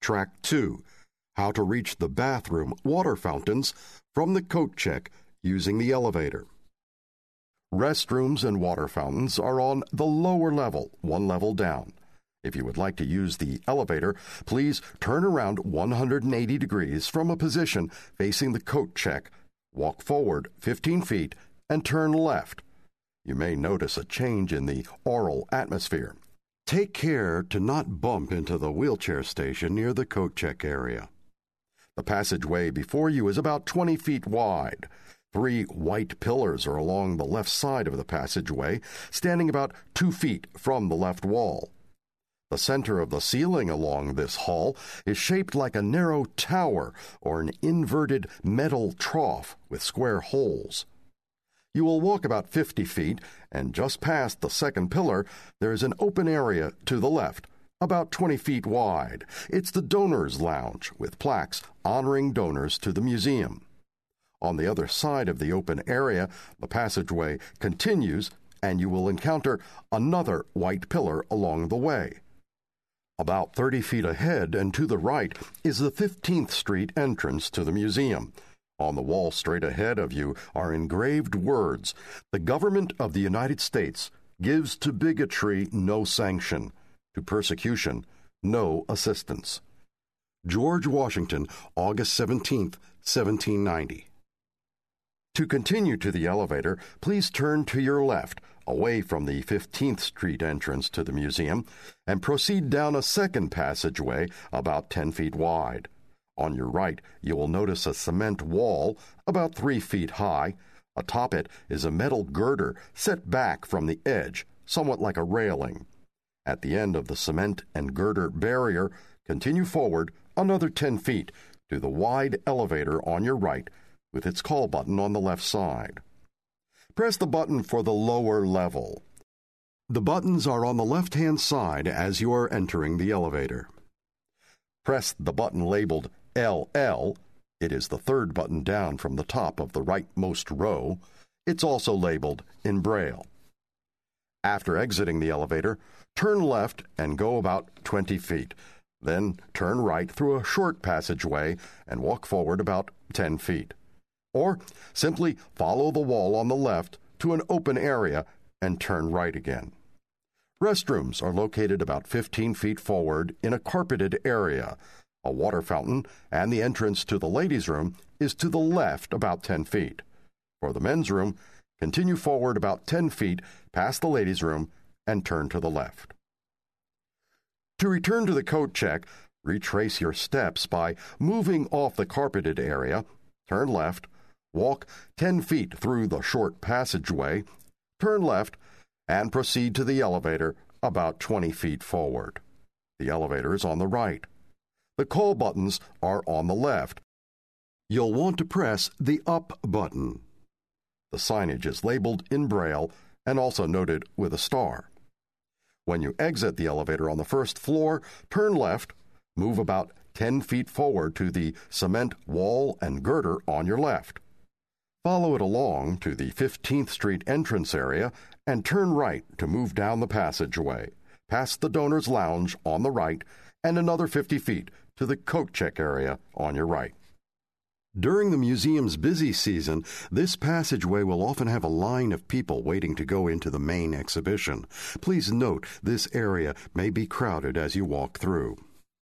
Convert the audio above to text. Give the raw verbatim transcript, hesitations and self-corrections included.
Track two, how to reach the bathroom water fountains from the coat check using the elevator. Restrooms and water fountains are on the lower level, one level down. If you would like to use the elevator, please turn around one hundred eighty degrees from a position facing the coat check, walk forward fifteen feet, and turn left. You may notice a change in the oral atmosphere. Take care to not bump into the wheelchair station near the coat check area. The passageway before you is about twenty feet wide. Three white pillars are along the left side of the passageway, standing about two feet from the left wall. The center of the ceiling along this hall is shaped like a narrow tower or an inverted metal trough with square holes. You will walk about fifty feet, and just past the second pillar, there is an open area to the left, about twenty feet wide. It's the Donors Lounge, with plaques honoring donors to the museum. On the other side of the open area, the passageway continues, and you will encounter another white pillar along the way. About thirty feet ahead and to the right is the fifteenth Street entrance to the museum. On the wall straight ahead of you are engraved words, "The government of the United States gives to bigotry no sanction, to persecution no assistance." George Washington, August seventeenth, seventeen ninety. To continue to the elevator, please turn to your left, away from the fifteenth Street entrance to the museum, and proceed down a second passageway about ten feet wide. On your right, you will notice a cement wall about three feet high. Atop it is a metal girder set back from the edge, somewhat like a railing. At the end of the cement and girder barrier, continue forward another ten feet to the wide elevator on your right, with its call button on the left side. Press the button for the lower level. The buttons are on the left-hand side as you are entering the elevator. Press the button labeled L L. It is the third button down from the top of the rightmost row. It's also labeled in Braille. After exiting the elevator, turn left and go about twenty feet. Then turn right through a short passageway and walk forward about ten feet. Or simply follow the wall on the left to an open area and turn right again. Restrooms are located about fifteen feet forward in a carpeted area. A water fountain and the entrance to the ladies' room is to the left about ten feet. For the men's room, continue forward about ten feet past the ladies' room and turn to the left. To return to the coat check, retrace your steps by moving off the carpeted area, turn left, walk ten feet through the short passageway, turn left, and proceed to the elevator about twenty feet forward. The elevator is on the right. The call buttons are on the left. You'll want to press the up button. The signage is labeled in Braille and also noted with a star. When you exit the elevator on the first floor, turn left, move about ten feet forward to the cement wall and girder on your left. Follow it along to the fifteenth Street entrance area and turn right to move down the passageway, past the Donors Lounge on the right, and another fifty feet to the coat check area on your right. During the museum's busy season, this passageway will often have a line of people waiting to go into the main exhibition. Please note this area may be crowded as you walk through.